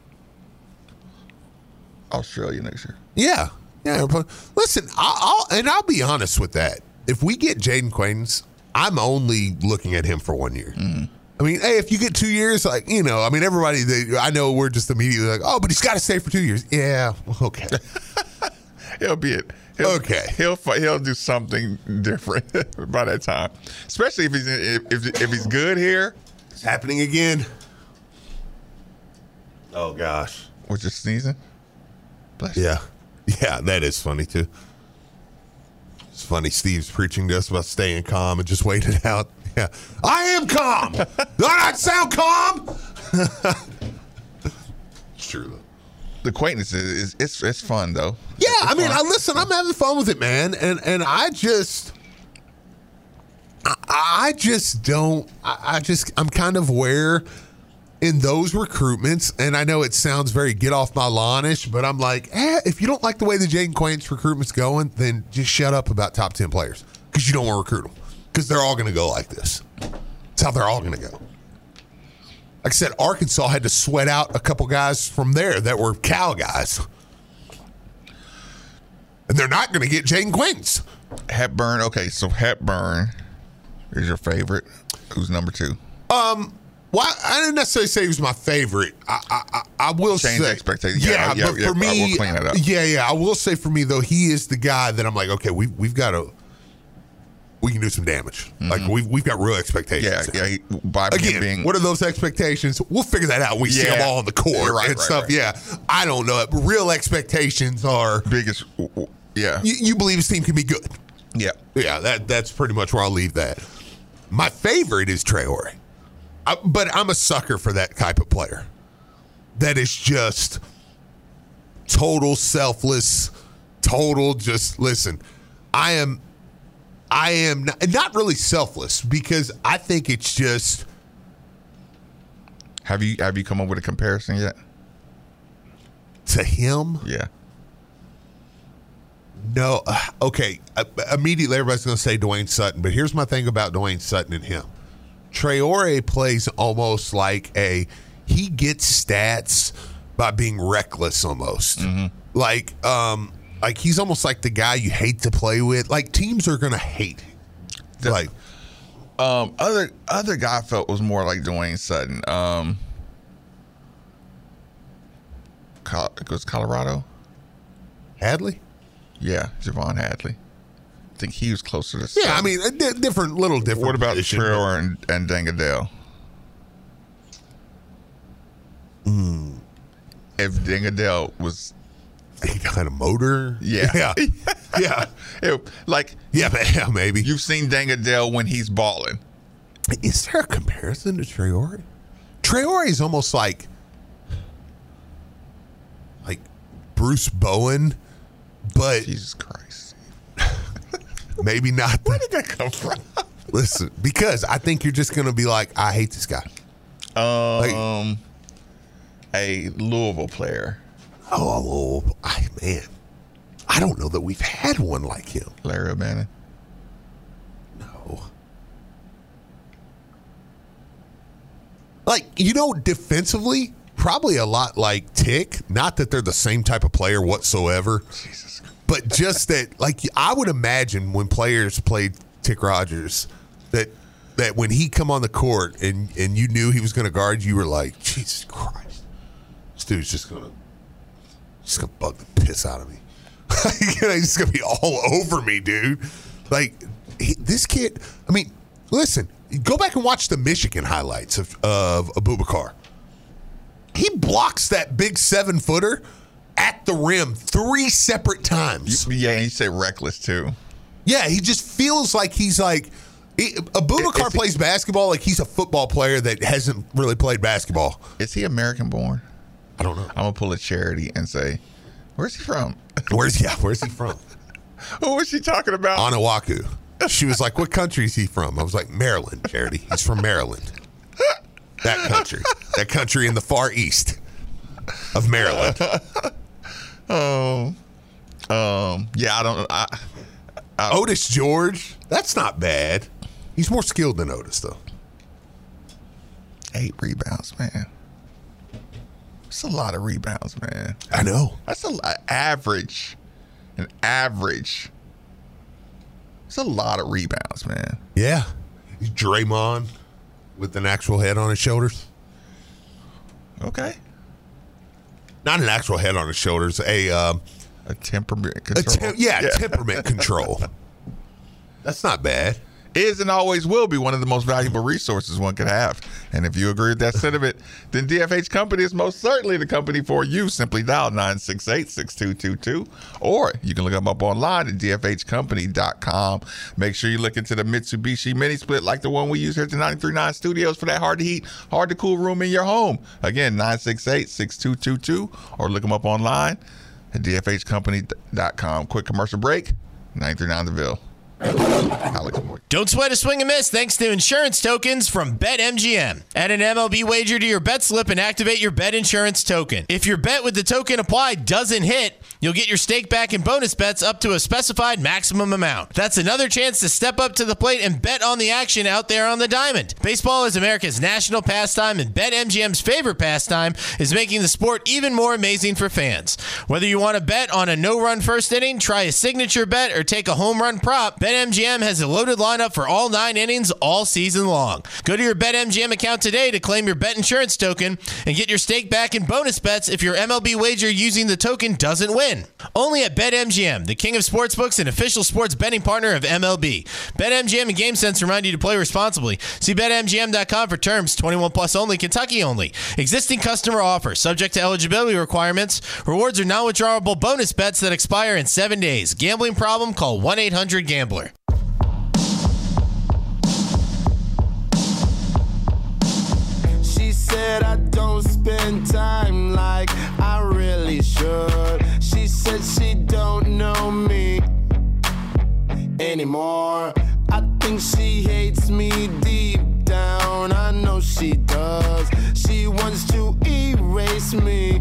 J: Australia next year.
H: Yeah, yeah. But listen, I'll, I'll and I'll be honest with that. If we get Jaden Quayton, I'm only looking at him for one year. Mm-hmm. I mean, hey, if you get two years, like, you know, I mean, everybody, they, I know we're just immediately like, oh, but he's got to stay for two years. Yeah, okay.
J: He'll be it. He'll,
H: okay.
J: He'll he'll do something different by that time, especially if he's if if, if he's good here.
H: It's happening again. Oh gosh,
J: was just sneezing. Bless
H: yeah, you. Yeah, that is funny too. It's funny. Steve's preaching to us about staying calm and just wait it out. Yeah, I am calm. Do I not sound calm? It's true though.
J: The acquaintance is, is it's it's fun though.
H: Yeah,
J: it's
H: I mean,
J: fun.
H: I listen. I'm having fun with it, man, and and I just, I, I just don't. I, I just I'm kind of where in those recruitments, and I know it sounds very get off my lawn-ish, but I'm like, eh, if you don't like the way the Jaden Quayton recruitment's going, then just shut up about top ten players because you don't want to recruit them because they're all going to go like this. That's how they're all going to go. Like I said, Arkansas had to sweat out a couple guys from there that were Cal guys. And they're not going to get Jaden Quayton.
J: Hepburn, okay, so Hepburn is your favorite. Who's number two?
H: Um, well, I didn't necessarily say he was my favorite. I I, I will
J: Change
H: say.
J: expectations.
H: Yeah,
J: yeah, yeah,
H: but
J: yeah,
H: for me,
J: we'll clean that up.
H: yeah, yeah, I will say for me, though, he is the guy that I'm like, okay, we, we've got to, we can do some damage. Mm-hmm. Like, we've, we've got real expectations.
J: Yeah, yeah. He, by
H: Again,
J: being,
H: what are those expectations? We'll figure that out when we yeah. see them all on the court yeah, right, and right, stuff. Right. Yeah, I don't know. But real expectations are
J: biggest. Yeah,
H: you, you believe his team can be good.
J: Yeah,
H: yeah. That that's pretty much where I'll leave that. My favorite is Traore, I, but I'm a sucker for that type of player. That is just total selfless, total just listen. I am. I am not, not really selfless because I think it's just.
J: Have you have you come up with a comparison yet?
H: To him?
J: Yeah.
H: No. Uh, okay. Uh, immediately, everybody's going to say Dwayne Sutton, but here's my thing about Dwayne Sutton and him. Traore plays almost like a. He gets stats by being reckless almost. Mm-hmm. Like, um, Like, he's almost like the guy you hate to play with. Like, teams are going to hate him. Like,
J: um, other other guy I felt was more like Dwayne Sutton. Um, it was Colorado.
H: Hadley?
J: Yeah, Javon Hadley. I think he was closer to
H: Yeah,
J: Sutton.
H: I mean, a di- different, little different.
J: What about
H: position,
J: Traore and, and Dangadell?
H: Mm.
J: If Dangadell was...
H: He kind of motor.
J: Yeah.
H: Yeah. Yeah.
J: It, like,
H: yeah, but, yeah, maybe.
J: You've seen Dangadell when he's balling.
H: Is there a comparison to Traore? Traore is almost like like Bruce Bowen, but
J: Jesus Christ.
H: Maybe not.
J: Where did that come from?
H: Listen, because I think you're just going to be like, I hate this guy.
J: Um, like, a Louisville player.
H: Oh, I, man. I don't know that we've had one like him.
J: Larry O'Bannon?
H: No. Like, you know, defensively, probably a lot like Tick. Not that they're the same type of player whatsoever.
J: Jesus Christ.
H: but just that, like, I would imagine when players played Tick Rogers, that that when he come on the court and, and you knew he was going to guard, you were like, Jesus Christ, this dude's just going to just gonna bug the piss out of me. You know, he's going to be all over me, dude. Like, he, this kid, I mean, listen, go back and watch the Michigan highlights of, of Abubakar. He blocks that big seven-footer at the rim three separate times.
J: Yeah, and you say reckless, too.
H: Yeah, he just feels like he's like he, Abubakar is plays he, basketball like he's a football player that hasn't really played basketball.
J: Is he American born?
H: I don't know.
J: I'm gonna pull a Charity and say, "Where's he from?
H: Where's yeah? Where's he from?
J: Who was she talking about?
H: Anawaku." She was like, "What country is he from?" I was like, "Maryland, Charity. He's from Maryland. That country, that country in the far east of Maryland."
J: Oh, um, yeah. I don't. I, I,
H: Otis George, that's not bad. He's more skilled than Otis, though.
J: Eight rebounds, man. That's a lot of rebounds, man.
H: I know.
J: That's a an average. An average. It's a lot of rebounds, man.
H: Yeah. He's Draymond with an actual head on his shoulders.
J: Okay.
H: Not an actual head on his shoulders, a um,
J: a temperament control.
H: A tem- yeah, yeah. temperament control. That's not bad.
J: Is and always will be one of the most valuable resources one could have. And if you agree with that sentiment, then D F H Company is most certainly the company for you. Simply dial nine six eight, six two two two, or you can look them up online at d f h company dot com. Make sure you look into the Mitsubishi Mini Split like the one we use here at the ninety-three point nine Studios for that hard to heat, hard to cool room in your home. Again, nine six eight, six two two two, or look them up online at d f h company dot com. Quick commercial break. ninety-three point nine The Ville. Alex Moore.
I: Don't sweat a swing and miss thanks to insurance tokens from BetMGM. Add an M L B wager to your bet slip and activate your bet insurance token. If your bet with the token applied doesn't hit, you'll get your stake back in bonus bets up to a specified maximum amount. That's another chance to step up to the plate and bet on the action out there on the diamond. Baseball is America's national pastime, and BetMGM's favorite pastime is making the sport even more amazing for fans. Whether you want to bet on a no-run first inning, try a signature bet, or take a home run prop, BetMGM has a loaded lineup for all nine innings all season long. Go to your BetMGM account today to claim your bet insurance token and get your stake back in bonus bets if your M L B wager using the token doesn't win. Only at BetMGM, the king of sportsbooks and official sports betting partner of M L B. BetMGM and GameSense remind you to play responsibly. See Bet M G M dot com for terms. twenty-one plus only, Kentucky only. Existing customer offer, subject to eligibility requirements. Rewards are non-withdrawable bonus bets that expire in seven days. Gambling problem? Call one eight hundred gambler.
K: She said I don't spend time like I really should. She said she don't know me anymore. I think she hates me deep down. I know she does. She wants to erase me.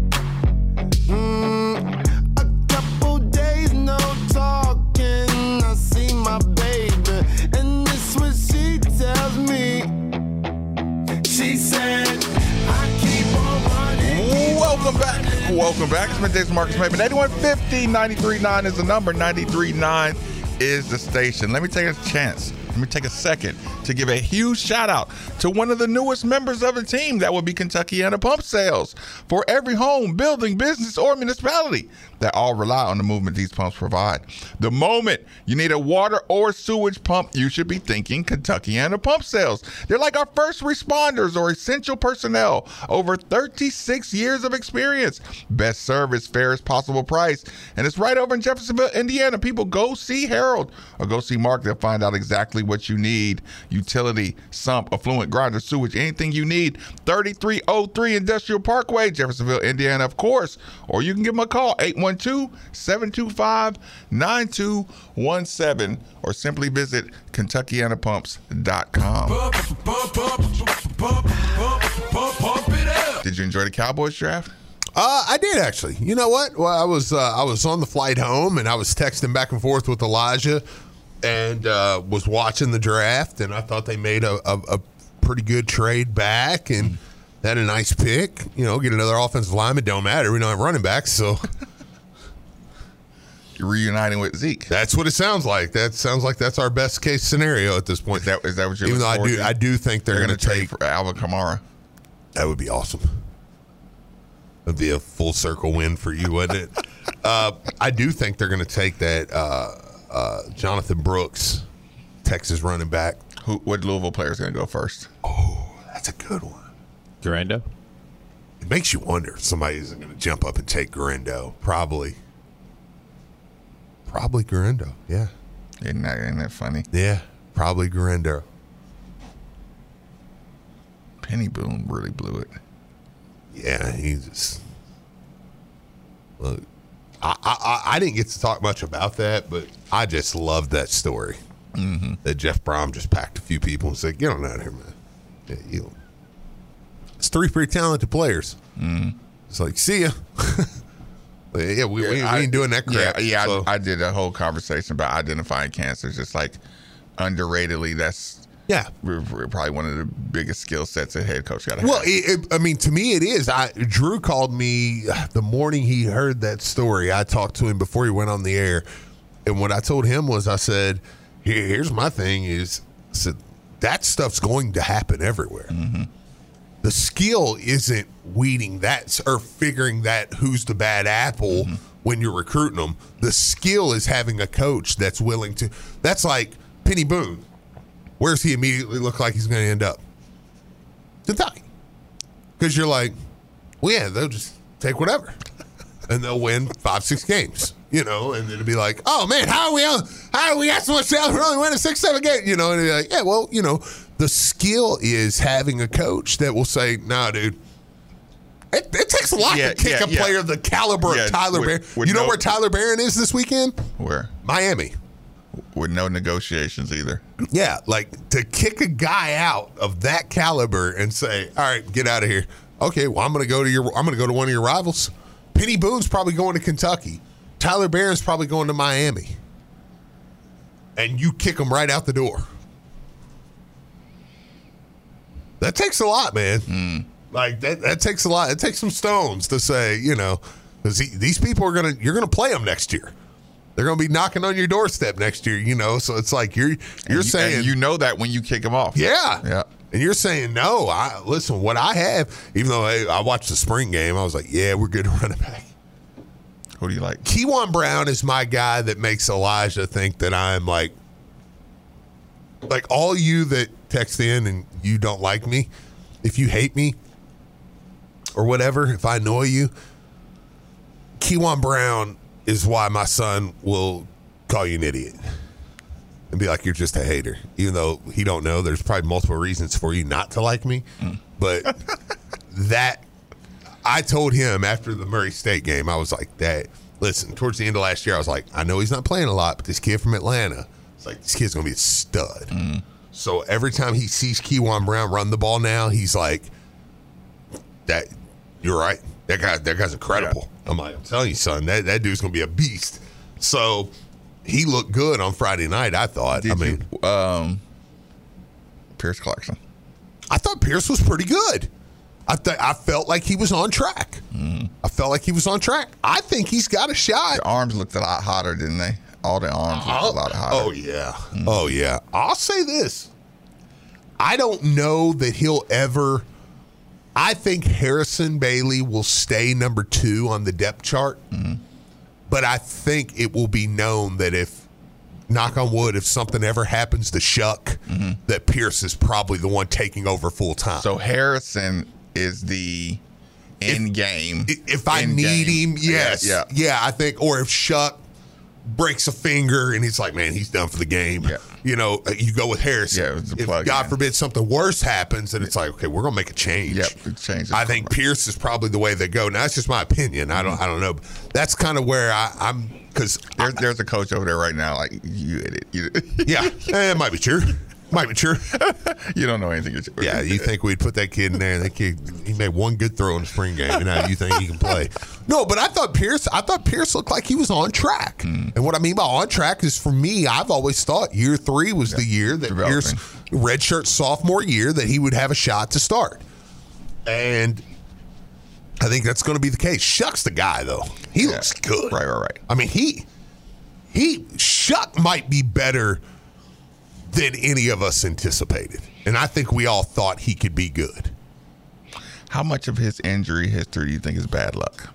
K: Mm, a couple days no talking. I see my baby, and this is what she tells me. She said, I keep on running.
J: Welcome back. Welcome back. It's Middays with Marcus Maven. eighty-one fifty, ninety-three point nine is the number. ninety-three point nine is the station. Let me take a chance. Let me take a second to give a huge shout out to one of the newest members of the team. That would be Kentuckiana Pump Sales. For every home, building, business, or municipality that all rely on the movement these pumps provide. The moment you need a water or sewage pump, you should be thinking Kentuckiana Pump Sales. They're like our first responders or essential personnel. Over thirty-six years of experience. Best service, fairest possible price. And it's right over in Jeffersonville, Indiana. People, go see Harold or go see Mark. They'll find out exactly what you need. Utility, sump, affluent, grinder, sewage, anything you need. thirty-three oh three Industrial Parkway, Jeffersonville, Indiana, of course. Or you can give them a call, eight one two, seven two five, nine two one seven, or simply visit Kentuckiana Pumps dot com. Did you enjoy the Cowboys draft?
H: Uh, I did actually. You know what? Well, I was uh, I was on the flight home and I was texting back and forth with Elijah, and uh, was watching the draft, and I thought they made a, a, a pretty good trade back and had a nice pick. You know, get another offensive lineman. Don't matter. We don't have running backs, so
J: reuniting with Zeke.
H: That's what it sounds like. That sounds like that's our best case scenario at this point.
J: Is that, is that what you're
H: Even though I
J: looking
H: do,
J: forward
H: I
J: to?
H: do think they're,
J: They're
H: going to
J: trade
H: take
J: for Alvin Kamara.
H: That would be awesome. That'd be a full circle win for you, wouldn't it? uh, I do think they're going to take that uh, uh, Jonathan Brooks, Texas running back.
J: Who? What Louisville player is going to go first?
H: Oh, that's a good one.
I: Durando?
H: It makes you wonder if somebody isn't going to jump up and take Garendo. Probably. Probably Garendo, yeah.
J: Isn't that, isn't that funny?
H: Yeah, probably Garendo.
J: Penny Boone really blew it.
H: Yeah, he just look. I, I I didn't get to talk much about that, but I just loved that story.
J: Mm-hmm.
H: That Jeff Brom just packed a few people and said, "Get on out of here, man." Yeah, you. It's three pretty talented players.
J: Mm-hmm.
H: It's like, see ya. yeah, we, we, we
J: I-
H: ain't doing that crap.
J: Yeah, yeah
H: so.
J: I, I did a whole conversation about identifying cancers. Just like underratedly, that's
H: yeah,
J: we're, we're probably one of the biggest skill sets a head coach got to have.
H: Well, it, it, I mean, to me, it is. I Drew called me the morning he heard that story. I talked to him before he went on the air, and what I told him was, I said, Here, "Here's my thing: is I said that stuff's going to happen everywhere.
J: Mm-hmm.
H: The skill isn't weeding that or figuring that who's the bad apple
J: Mm-hmm.
H: when you're recruiting them. The skill is having a coach that's willing to. That's like Penny Boone. Where's he immediately look like he's going to end up? Kentucky. Because you're like, well, yeah, they'll just take whatever. And they'll win five, six games, you know, and it'll be like, oh, man, how are we on, how are we got so much talent? We're only winning six, seven games, you know, and they're like, yeah, well, you know, the skill is having a coach that will say, nah, dude, it, it takes a lot
J: Yeah,
H: to kick
J: yeah,
H: a
J: yeah.
H: player of the caliber
J: Yeah,
H: of Tyler
J: with-
H: Barron.
J: with
H: You know
J: no-
H: where Tyler Barron is this weekend?
J: Where?
H: Miami.
J: With no negotiations either.
H: Yeah, like to kick a guy out of that caliber and say, "All right, get out of here." Okay, well, I'm going to go to your. I'm going to go to one of your rivals. Penny Boone's probably going to Kentucky. Tyler Barron's probably going to Miami. And you kick them right out the door. That takes a lot, man.
J: Mm.
H: Like that. That takes a lot. It takes some stones to say, you know, because these people are gonna. You're gonna play them next year. They're going to be knocking on your doorstep next year, you know. So it's like you're you're
J: And you,
H: saying
J: and you know that when you kick them off.
H: yeah,
J: Yeah.
H: And you're saying no. I listen. What I have, even though I, I watched the spring game, I was like, yeah, we're good to run it back.
J: Who do you like?
H: Keywan Brown is my guy that makes Elijah think that I'm like, like all you that text in and you don't like me, if you hate me or whatever, if I annoy you, Keywan Brown is why my son will call you an idiot and be like, you're just a hater, even though he don't know. There's probably multiple reasons for you not to like me,
J: Mm.
H: but that I told him after the Murray State game, I was like, that. Listen, towards the end of last year, I was like, I know he's not playing a lot, but this kid from Atlanta, it's like this kid's gonna be a stud.
J: Mm.
H: So every time he sees Keywan Brown run the ball now, he's like, that. You're right. That guy, that guy's incredible. Yeah. I'm like, I'm telling you, son, that, that dude's gonna be a beast. So he looked good on Friday night, I thought.
J: Did
H: I mean,
J: you, um, Pierce Clarkson.
H: I thought Pierce was pretty good. I th- I felt like he was on track.
J: Mm.
H: I felt like he was on track. I think he's got a shot.
J: The arms looked a lot hotter, didn't they? All the arms looked
H: Oh,
J: a lot hotter.
H: oh yeah. Mm. Oh yeah. I'll say this. I don't know that he'll ever. I think Harrison Bailey will stay number two on the depth chart,
J: mm-hmm.
H: but I think it will be known that if, knock on wood, if something ever happens to Shuck, mm-hmm. that Pierce is probably the one taking over full time.
J: So Harrison is the end game.
H: If I need him, yes.
J: Yeah,
H: yeah. Yeah, I think, or if Shuck breaks a finger and he's like, man, he's done for the game.
J: Yeah.
H: You know, you go with Harrison.
J: Yeah, it was a
H: if
J: plug
H: God
J: in.
H: forbid something worse happens, and it's like, okay, we're gonna make a change.
J: Yep, it changes.
H: I think Pierce is probably the way they go. Now that's just my opinion. I don't, I don't know. That's kind of where I, I'm because
J: there's, there's a coach over there right now. Like you idiot. You,
H: yeah, eh, it might be true. Might be true.
J: You don't know anything.
H: Yeah, you think we'd put that kid in there? That kid, he made one good throw in the spring game, and now you think he can play? No, but I thought Pierce. I thought Pierce looked like he was on track. Mm. And what I mean by on track is, for me, I've always thought year three was yeah, the year that Pierce, redshirt sophomore year, that he would have a shot to start. And I think that's going to be the case. Shuck's the guy, though. He yeah. looks good.
J: Right, right, right.
H: I mean, he. he Shuck might be better than any of us anticipated. And I think we all thought he could be good.
J: How much of his injury history do you think is bad luck?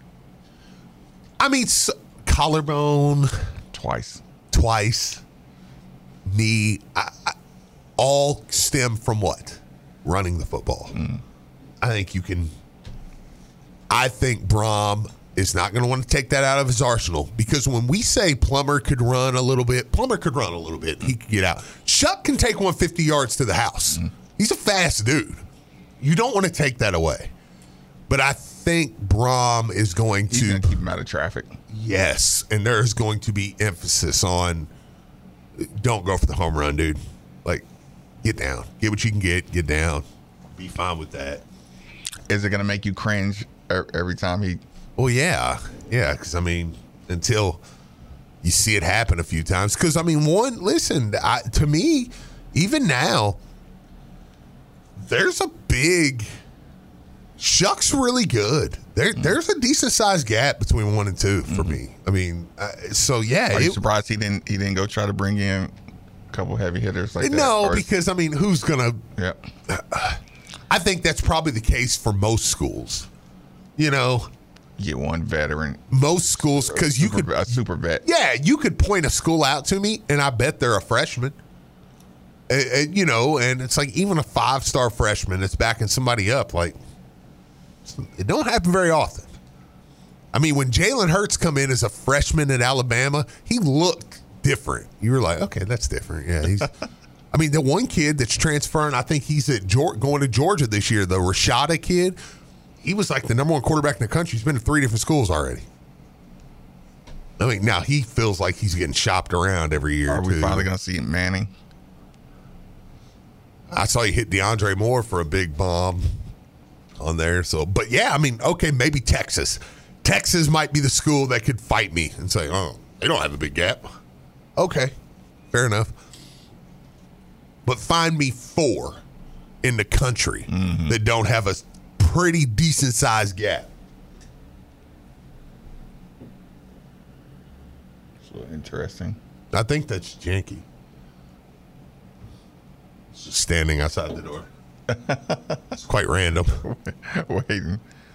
H: I mean, so, collarbone.
J: Twice.
H: Twice. Knee. I, I, all stem from what? Running the football. Mm. I think you can. I think Brom is not going to want to take that out of his arsenal, because when we say Plummer could run a little bit, Plummer could run a little bit. He could get out. Shuck can take one fifty yards to the house. Mm. He's a fast dude. You don't want to take that away. But I think Brom is going
J: He's
H: to
J: gonna keep him out of traffic.
H: Yes, and there's going to be emphasis on don't go for the home run, dude. Like, get down. Get what you can get. Get down. Be fine with that.
J: Is it going to make you cringe every time he...
H: Well, yeah. Yeah, because, I mean, until you see it happen a few times. Because, I mean, one, listen, I, to me, even now, there's a big... Shuck's really good. There, mm. There's a decent-sized gap between one and two for mm-hmm. me. I mean, uh, so, yeah.
J: Are you
H: it,
J: surprised he didn't he didn't go try to bring in a couple heavy hitters like that?
H: No, because, I mean, who's going to...
J: Yeah.
H: Uh, I think that's probably the case for most schools. You know,
J: get one veteran.
H: Most schools, because you could
J: a super vet.
H: Yeah, you could point a school out to me, and I bet they're a freshman. And, and, you know, and it's like even a five-star freshman that's backing somebody up. Like, it don't happen very often. I mean, when Jalen Hurts come in as a freshman at Alabama, he looked different. You were like, okay, that's different. Yeah, he's. I mean, the one kid that's transferring, I think he's at Georgia, going to Georgia this year, the Rashada kid, he was like the number one quarterback in the country. He's been to three different schools already. I mean, now he feels like he's getting shopped around every year.
J: Are we
H: too.
J: finally going to see Manning?
H: I saw you hit DeAndre Moore for a big bomb on there. So, but yeah, I mean, okay, maybe Texas. Texas might be the school that could fight me and say, oh, they don't have a big gap. Okay, fair enough. But find me four in the country mm-hmm. that don't have a pretty decent-sized gap.
J: So interesting.
H: I think that's Janky. Just standing outside the door. It's quite random.
J: Waiting.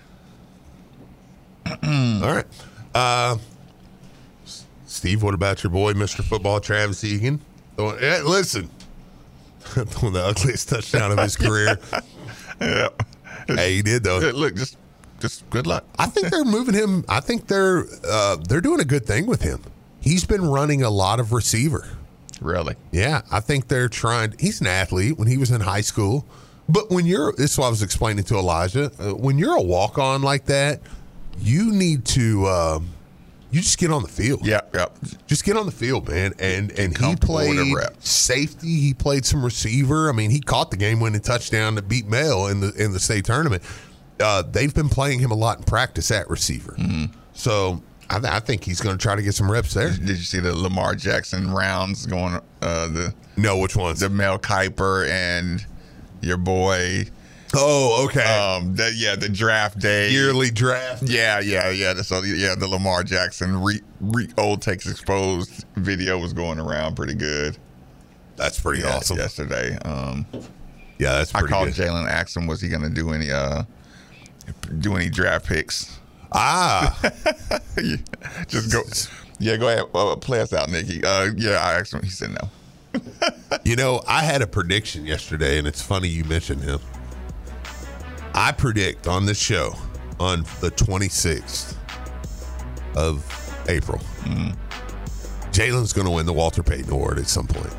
H: All right. Uh, Steve, what about your boy, Mister Football, Travis Egan? Yeah, listen. Throwing the ugliest touchdown of his career.
J: Yeah.
H: Hey, he did though.
J: Look, just just good luck.
H: I think they're moving him. I think they're uh, they're doing a good thing with him. He's been running a lot of receiver.
J: Really?
H: Yeah, I think they're trying. He's an athlete when he was in high school, but when you're this is what I was explaining to Elijah. Uh, when you're a walk on like that, you need to. Um, You just get on the field.
J: Yeah, yeah.
H: Just get on the field, man. And and he played safety. He played some receiver. I mean, he caught the game-winning touchdown to beat Male in the in the state tournament. Uh, they've been playing him a lot in practice at receiver. Mm-hmm. So I, th- I think he's going to try to get some reps there.
J: Did you see the Lamar Jackson rounds going? Uh, the
H: no, which ones?
J: The Mel Kiper and your boy.
H: Oh, okay.
J: Um, the, yeah, the draft day,
H: yearly draft.
J: Yeah, yeah, yeah. So yeah, the Lamar Jackson re, re, old takes exposed video was going around pretty good.
H: That's pretty
J: yeah,
H: awesome.
J: Yesterday, um,
H: yeah, that's. Pretty
J: I called
H: good.
J: Jalen, asked him was he going to do any uh do any draft picks.
H: Ah,
J: yeah, just go. Yeah, go ahead. Uh, play us out, Nikki. Uh, yeah, I asked him. He said no.
H: You know, I had a prediction yesterday, and it's funny you mentioned him. I predict on this show on the twenty-sixth of April, mm. Jalen's going to win the Walter Payton Award at some point.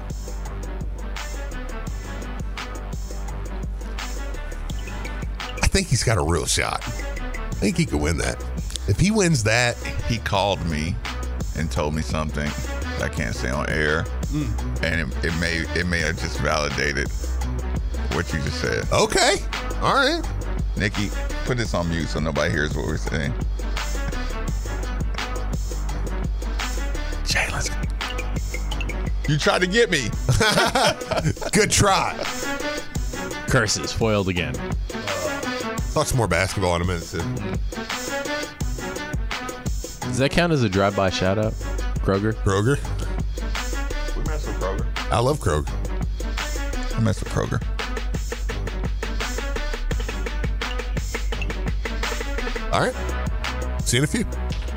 H: I think he's got a real shot. I think he could win that. If he wins that.
J: He called me and told me something I can't say on air, mm. and it, it may it may have just validated what you just said.
H: Okay. All right.
J: Nikki, put this on mute so nobody hears what we're saying. Jalen's. You tried to get me.
H: Good try.
I: Curses foiled again.
H: Talk some more basketball in a minute, Sid.
I: Does that count as a drive-by shout-out? Kroger.
H: Kroger.
J: We mess with Kroger.
H: I love Kroger.
J: I mess with Kroger.
H: All right. See you in a few.